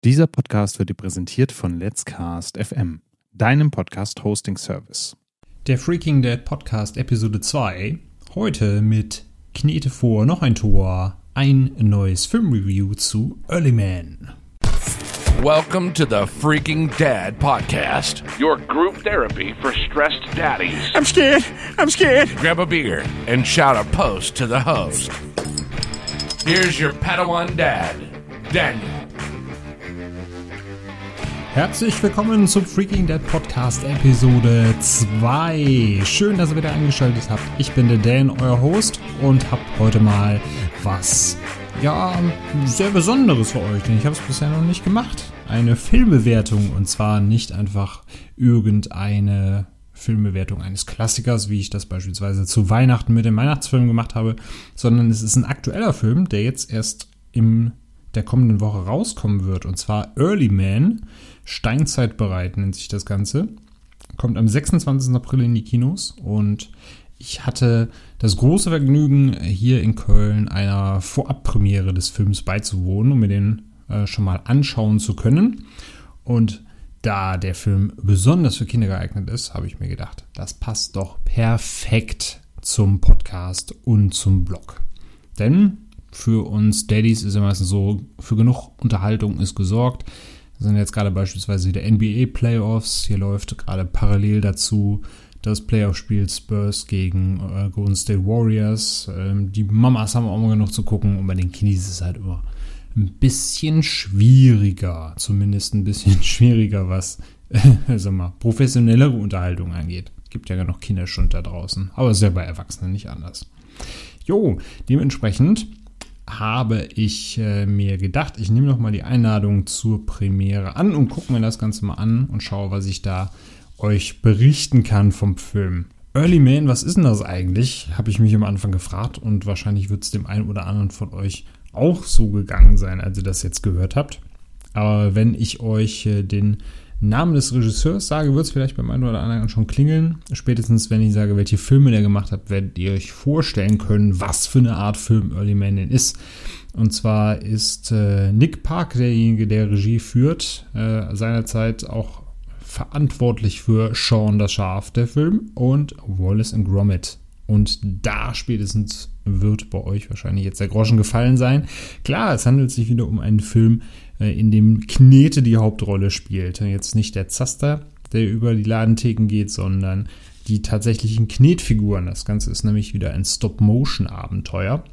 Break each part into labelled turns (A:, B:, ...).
A: Dieser Podcast wird dir präsentiert von Let's Cast FM, deinem Podcast-Hosting-Service.
B: Der Freaking Dead Podcast Episode 2, heute mit Knete vor noch ein Tor, ein neues Filmreview zu Early Man.
C: Welcome to the Freaking Dad Podcast, your group therapy for stressed daddies.
D: I'm scared.
C: Grab a beer and shout a post to the host. Here's your Padawan Dad, Daniel.
B: Herzlich willkommen zum Freaking Dead Podcast Episode 2. Schön, dass ihr wieder eingeschaltet habt. Ich bin der Dan, euer Host, und hab heute mal was, sehr Besonderes für euch, denn ich habe es bisher noch nicht gemacht. Eine Filmbewertung, und zwar nicht einfach irgendeine Filmbewertung eines Klassikers, wie ich das beispielsweise zu Weihnachten mit dem Weihnachtsfilm gemacht habe, sondern es ist ein aktueller Film, der jetzt erst in der kommenden Woche rauskommen wird, und zwar Early Man, Steinzeitbereit nennt sich das Ganze, kommt am 26. April in die Kinos, und ich hatte das große Vergnügen, hier in Köln einer Vorabpremiere des Films beizuwohnen, um mir den schon mal anschauen zu können. Und da der Film besonders für Kinder geeignet ist, habe ich mir gedacht, das passt doch perfekt zum Podcast und zum Blog. Denn für uns Daddies ist ja meistens so, für genug Unterhaltung ist gesorgt. Wir sind jetzt gerade beispielsweise der NBA-Playoffs. Hier läuft gerade parallel dazu das Playoff-Spiel Spurs gegen Golden State Warriors. Die Mamas haben auch mal genug zu gucken, und bei den Kiddies ist es halt immer ein bisschen schwieriger. Zumindest ein bisschen schwieriger, was professionellere Unterhaltung angeht. Gibt ja genug Kinderstunden da draußen. Aber ist ja bei Erwachsenen nicht anders. Dementsprechend habe ich mir gedacht, ich nehme nochmal die Einladung zur Premiere an und gucke mir das Ganze mal an und schaue, was ich da euch berichten kann vom Film. Early Man, was ist denn das eigentlich? Habe ich mich am Anfang gefragt, und wahrscheinlich wird es dem einen oder anderen von euch auch so gegangen sein, als ihr das jetzt gehört habt. Aber wenn ich euch den Namen des Regisseurs sage, wird es vielleicht beim einen oder anderen schon klingeln. Spätestens, wenn ich sage, welche Filme der gemacht hat, werdet ihr euch vorstellen können, was für eine Art Film Early Man denn ist. Und zwar ist Nick Park derjenige, der Regie führt, seinerzeit auch verantwortlich für Shaun das Schaf, der Film, und Wallace & Gromit. Und da spätestens wird bei euch wahrscheinlich jetzt der Groschen gefallen sein. Klar, es handelt sich wieder um einen Film, in dem Knete die Hauptrolle spielt. Jetzt nicht der Zaster, der über die Ladentheken geht, sondern die tatsächlichen Knetfiguren. Das Ganze ist nämlich wieder ein Stop-Motion-Abenteuer.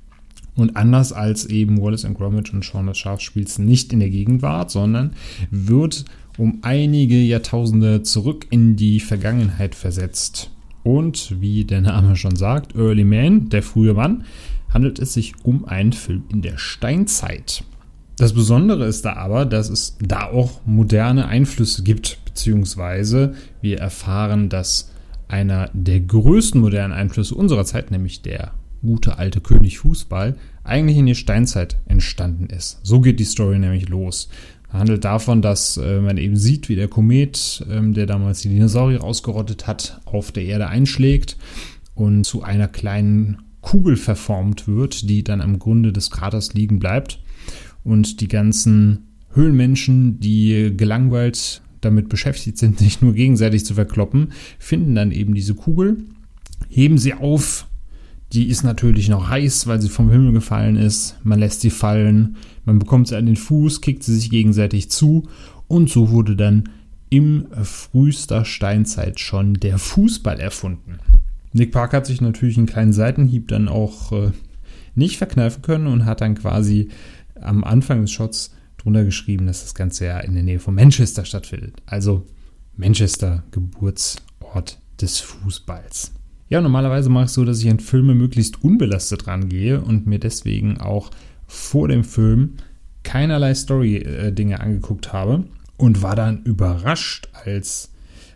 B: Und anders als eben Wallace & Gromit und Shaun das Schaf spielt es nicht in der Gegenwart, sondern wird um einige Jahrtausende zurück in die Vergangenheit versetzt. Und wie der Name schon sagt, Early Man, der frühe Mann, handelt es sich um einen Film in der Steinzeit. Das Besondere ist da aber, dass es da auch moderne Einflüsse gibt, beziehungsweise wir erfahren, dass einer der größten modernen Einflüsse unserer Zeit, nämlich der gute alte König Fußball, eigentlich in der Steinzeit entstanden ist. So geht die Story nämlich los. Es handelt davon, dass man eben sieht, wie der Komet, der damals die Dinosaurier ausgerottet hat, auf der Erde einschlägt und zu einer kleinen Kugel verformt wird, die dann am Grunde des Kraters liegen bleibt. Und die ganzen Höhlenmenschen, die gelangweilt damit beschäftigt sind, sich nur gegenseitig zu verkloppen, finden dann eben diese Kugel, heben sie auf. Die ist natürlich noch heiß, weil sie vom Himmel gefallen ist. Man lässt sie fallen, man bekommt sie an den Fuß, kickt sie sich gegenseitig zu. Und so wurde dann im frühester Steinzeit schon der Fußball erfunden. Nick Park hat sich natürlich einen kleinen Seitenhieb dann auch nicht verkneifen können und hat dann quasi am Anfang des Shots drunter geschrieben, dass das Ganze ja in der Nähe von Manchester stattfindet. Also Manchester, Geburtsort des Fußballs. Ja, normalerweise mache ich es so, dass ich an Filme möglichst unbelastet rangehe und mir deswegen auch vor dem Film keinerlei Story-Dinge angeguckt habe und war dann überrascht, als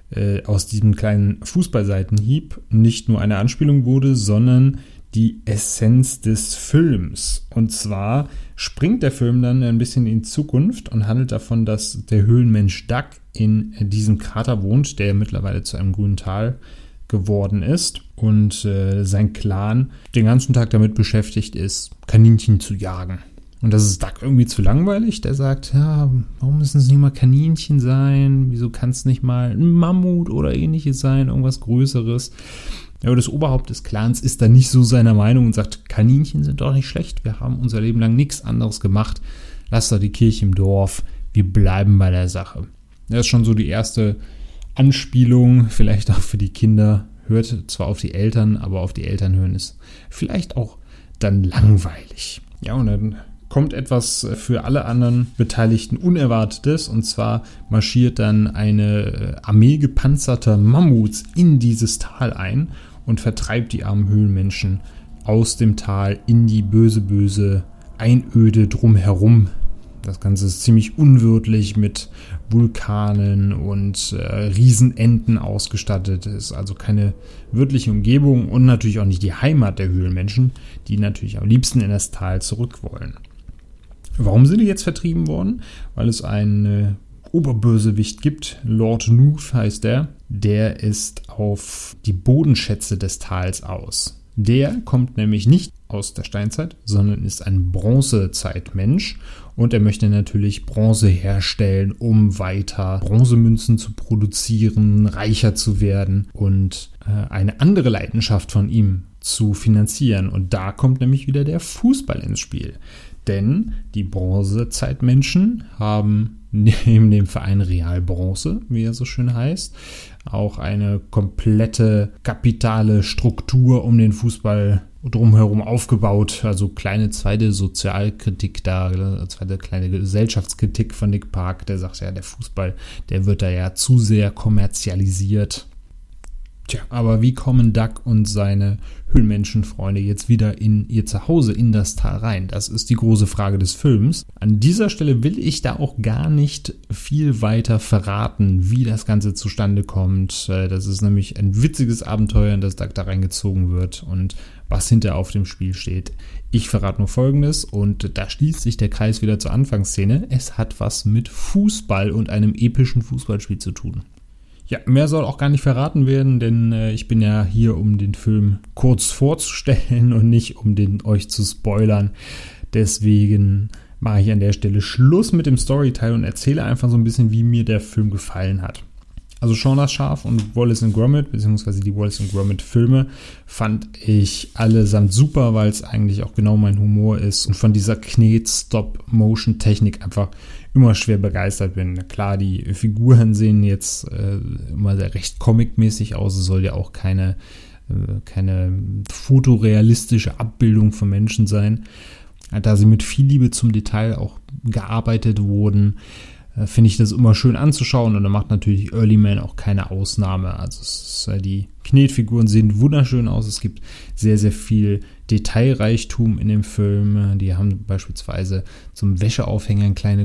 B: aus diesem kleinen Fußballseitenhieb nicht nur eine Anspielung wurde, sondern die Essenz des Films. Und zwar springt der Film dann ein bisschen in die Zukunft und handelt davon, dass der Höhlenmensch Duck in diesem Krater wohnt, der mittlerweile zu einem grünen Tal geworden ist, und sein Clan den ganzen Tag damit beschäftigt ist, Kaninchen zu jagen. Und das ist Duck irgendwie zu langweilig. Der sagt, ja, warum müssen es nicht mal Kaninchen sein? Wieso kann es nicht mal ein Mammut oder ähnliches sein? Irgendwas Größeres. Ja, aber das Oberhaupt des Clans ist da nicht so seiner Meinung und sagt, Kaninchen sind doch nicht schlecht. Wir haben unser Leben lang nichts anderes gemacht. Lass doch die Kirche im Dorf. Wir bleiben bei der Sache. Das ist schon so die erste Anspielung, vielleicht auch für die Kinder. Hört zwar auf die Eltern, aber auf die Eltern hören ist vielleicht auch dann langweilig. Ja, und dann kommt etwas für alle anderen Beteiligten Unerwartetes, und zwar marschiert dann eine Armee gepanzerter Mammuts in dieses Tal ein und vertreibt die armen Höhlenmenschen aus dem Tal in die böse Einöde drumherum. Das Ganze ist ziemlich unwirtlich mit Vulkanen und Riesenenten ausgestattet. Es ist also keine wirtliche Umgebung und natürlich auch nicht die Heimat der Höhlenmenschen, die natürlich am liebsten in das Tal zurück wollen. Warum sind die jetzt vertrieben worden? Weil es einen Oberbösewicht gibt, Lord Nooth heißt er. Der ist auf die Bodenschätze des Tals aus. Der kommt nämlich nicht aus der Steinzeit, sondern ist ein Bronzezeitmensch und er möchte natürlich Bronze herstellen, um weiter Bronzemünzen zu produzieren, reicher zu werden und eine andere Leidenschaft von ihm zu finanzieren. Und da kommt nämlich wieder der Fußball ins Spiel. Denn die Bronzezeitmenschen haben neben dem Verein Real Bronze, wie er so schön heißt, auch eine komplette kapitale Struktur um den Fußball drumherum aufgebaut. Also kleine zweite Sozialkritik da, zweite kleine Gesellschaftskritik von Nick Park, der sagt ja, der Fußball, der wird da ja zu sehr kommerzialisiert. Tja, aber wie kommen Duck und seine Höhlenmenschenfreunde jetzt wieder in ihr Zuhause, in das Tal rein? Das ist die große Frage des Films. An dieser Stelle will ich da auch gar nicht viel weiter verraten, wie das Ganze zustande kommt. Das ist nämlich ein witziges Abenteuer, in das Duck da reingezogen wird und was hinter auf dem Spiel steht. Ich verrate nur Folgendes und da schließt sich der Kreis wieder zur Anfangsszene. Es hat was mit Fußball und einem epischen Fußballspiel zu tun. Ja, mehr soll auch gar nicht verraten werden, denn ich bin ja hier, um den Film kurz vorzustellen und nicht um den euch zu spoilern. Deswegen mache ich an der Stelle Schluss mit dem Storyteil und erzähle einfach so ein bisschen, wie mir der Film gefallen hat. Also Shaun das Schaf und Wallace & Gromit, beziehungsweise die Wallace & Gromit Filme, fand ich allesamt super, weil es eigentlich auch genau mein Humor ist und von dieser Knet-Stop-Motion-Technik einfach immer schwer begeistert bin. Klar, die Figuren sehen jetzt immer sehr recht comic-mäßig aus. Es soll ja auch keine fotorealistische Abbildung von Menschen sein. Da sie mit viel Liebe zum Detail auch gearbeitet wurden, finde ich das immer schön anzuschauen und da macht natürlich Early Man auch keine Ausnahme. Also die Knetfiguren sehen wunderschön aus. Es gibt sehr, sehr viel Detailreichtum in dem Film. Die haben beispielsweise zum Wäscheaufhänger kleine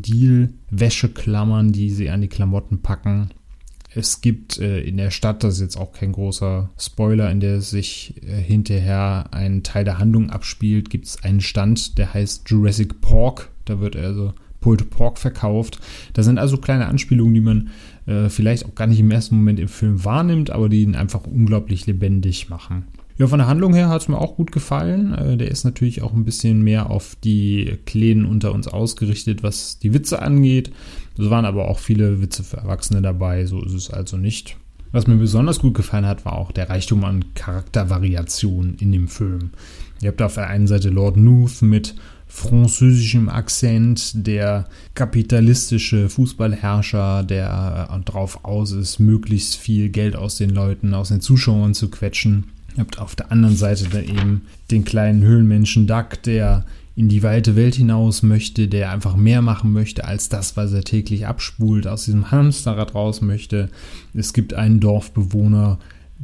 B: Krokodil-Wäscheklammern, die sie an die Klamotten packen. Es gibt in der Stadt, das ist jetzt auch kein großer Spoiler, in der sich hinterher ein Teil der Handlung abspielt, gibt es einen Stand, der heißt Jurassic Pork. Da wird also Pulled Pork verkauft. Das sind also kleine Anspielungen, die man vielleicht auch gar nicht im ersten Moment im Film wahrnimmt, aber die ihn einfach unglaublich lebendig machen. Ja, von der Handlung her hat es mir auch gut gefallen. Der ist natürlich auch ein bisschen mehr auf die Kleinen unter uns ausgerichtet, was die Witze angeht. Es waren aber auch viele Witze für Erwachsene dabei, so ist es also nicht. Was mir besonders gut gefallen hat, war auch der Reichtum an Charaktervariationen in dem Film. Ihr habt auf der einen Seite Lord Nooth mit französischem Akzent, der kapitalistische Fußballherrscher, der drauf aus ist, möglichst viel Geld aus den Leuten, aus den Zuschauern zu quetschen. Ihr habt auf der anderen Seite dann eben den kleinen Höhlenmenschen Duck, der in die weite Welt hinaus möchte, der einfach mehr machen möchte als das, was er täglich abspult, aus diesem Hamsterrad raus möchte. Es gibt einen Dorfbewohner,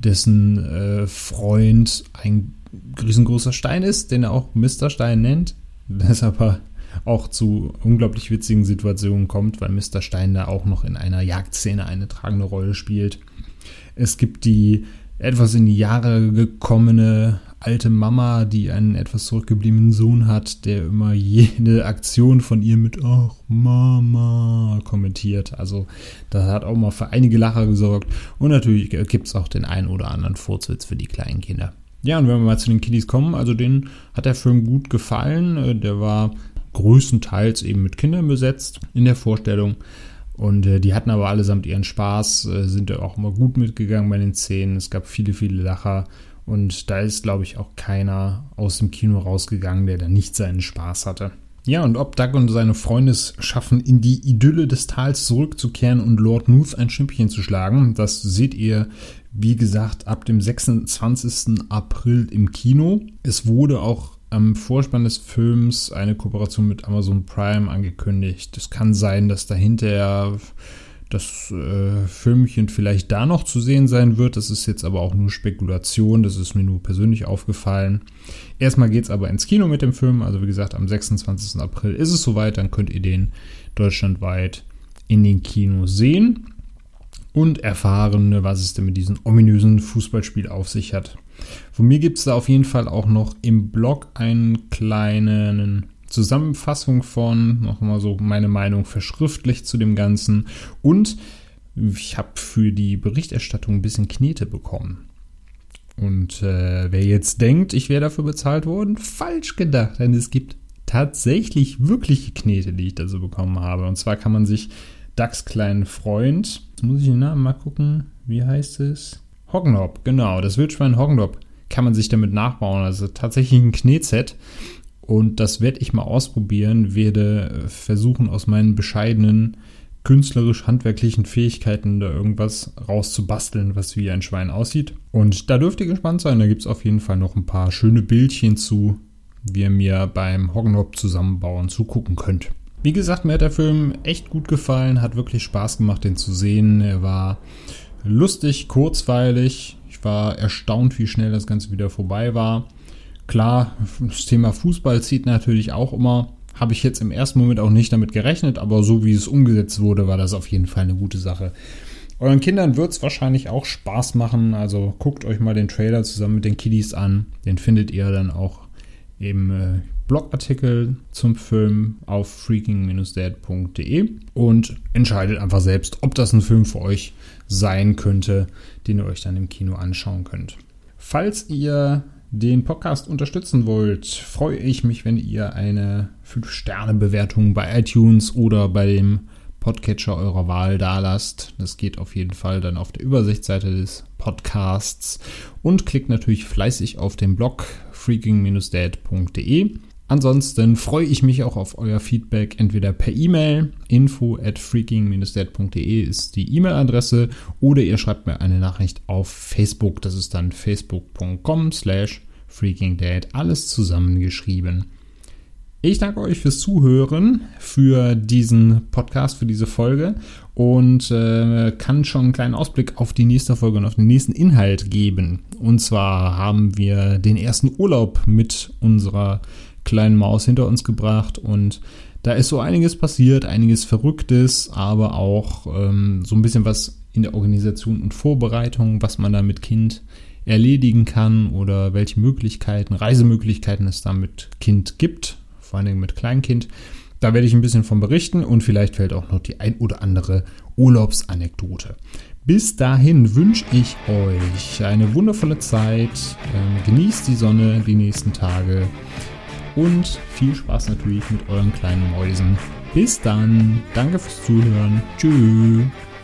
B: dessen Freund ein riesengroßer Stein ist, den er auch Mr. Stein nennt. Deshalb auch zu unglaublich witzigen Situationen kommt, weil Mr. Stein da auch noch in einer Jagdszene eine tragende Rolle spielt. Es gibt die etwas in die Jahre gekommene alte Mama, die einen etwas zurückgebliebenen Sohn hat, der immer jede Aktion von ihr mit "Ach, Mama" kommentiert. Also das hat auch mal für einige Lacher gesorgt. Und natürlich gibt es auch den einen oder anderen Furzwitz für die kleinen Kinder. Ja, und wenn wir mal zu den Kiddies kommen, also denen hat der Film gut gefallen. Der war größtenteils eben mit Kindern besetzt in der Vorstellung. Und die hatten aber allesamt ihren Spaß, sind ja auch immer gut mitgegangen bei den Szenen. Es gab viele, viele Lacher. Und da ist, glaube ich, auch keiner aus dem Kino rausgegangen, der da nicht seinen Spaß hatte. Ja, und ob Doug und seine Freunde es schaffen, in die Idylle des Tals zurückzukehren und Lord Muth ein Schnippchen zu schlagen, das seht ihr, wie gesagt, ab dem 26. April im Kino. Es wurde auch am Vorspann des Films eine Kooperation mit Amazon Prime angekündigt. Es kann sein, dass dahinter das Filmchen vielleicht da noch zu sehen sein wird. Das ist jetzt aber auch nur Spekulation. Das ist mir nur persönlich aufgefallen. Erstmal geht es aber ins Kino mit dem Film. Also wie gesagt, am 26. April ist es soweit. Dann könnt ihr den deutschlandweit in den Kinos sehen und erfahren, was es denn mit diesem ominösen Fußballspiel auf sich hat. Von mir gibt es da auf jeden Fall auch noch im Blog einen kleinen Zusammenfassung von, nochmal so meine Meinung verschriftlicht zu dem Ganzen. Und ich habe für die Berichterstattung ein bisschen Knete bekommen. Und wer jetzt denkt, ich wäre dafür bezahlt worden, falsch gedacht. Denn es gibt tatsächlich wirkliche Knete, die ich da so bekommen habe. Und zwar kann man sich Dougs kleinen Freund, jetzt muss ich den Namen mal gucken, wie heißt es? Hoggenhop, genau, das Wildschwein Hoggenhop kann man sich damit nachbauen. Also tatsächlich ein Knetset. Und das werde ich mal ausprobieren, werde versuchen, aus meinen bescheidenen künstlerisch-handwerklichen Fähigkeiten da irgendwas rauszubasteln, was wie ein Schwein aussieht. Und da dürft ihr gespannt sein, da gibt es auf jeden Fall noch ein paar schöne Bildchen zu, wie ihr mir beim Hoggenhop zusammenbauen zugucken könnt. Wie gesagt, mir hat der Film echt gut gefallen, hat wirklich Spaß gemacht, den zu sehen. Er war lustig, kurzweilig. Ich war erstaunt, wie schnell das Ganze wieder vorbei war. Klar, das Thema Fußball zieht natürlich auch immer. Habe ich jetzt im ersten Moment auch nicht damit gerechnet, aber so wie es umgesetzt wurde, war das auf jeden Fall eine gute Sache. Euren Kindern wird es wahrscheinlich auch Spaß machen, also guckt euch mal den Trailer zusammen mit den Kiddies an. Den findet ihr dann auch im Blogartikel zum Film auf freaking-dad.de und entscheidet einfach selbst, ob das ein Film für euch sein könnte, den ihr euch dann im Kino anschauen könnt. Falls ihr den Podcast unterstützen wollt, freue ich mich, wenn ihr eine 5-Sterne-Bewertung bei iTunes oder bei dem Podcatcher eurer Wahl dalasst. Das geht auf jeden Fall dann auf der Übersichtsseite des Podcasts und klickt natürlich fleißig auf den Blog freaking-dad.de. Ansonsten freue ich mich auch auf euer Feedback, entweder per E-Mail, info@freaking-dad.de ist die E-Mail-Adresse, oder ihr schreibt mir eine Nachricht auf Facebook, das ist dann facebook.com/freakingdad, alles zusammengeschrieben. Ich danke euch fürs Zuhören, für diesen Podcast, für diese Folge und kann schon einen kleinen Ausblick auf die nächste Folge und auf den nächsten Inhalt geben. Und zwar haben wir den ersten Urlaub mit unserer kleinen Maus hinter uns gebracht und da ist so einiges passiert, einiges Verrücktes, aber auch so ein bisschen was in der Organisation und Vorbereitung, was man da mit Kind erledigen kann oder welche Möglichkeiten, Reisemöglichkeiten es da mit Kind gibt, vor allen Dingen mit Kleinkind. Da werde ich ein bisschen von berichten und vielleicht fällt auch noch die ein oder andere Urlaubsanekdote. Bis dahin wünsche ich euch eine wundervolle Zeit, genießt die Sonne die nächsten Tage und viel Spaß natürlich mit euren kleinen Mäusen. Bis dann, danke fürs Zuhören, tschüss.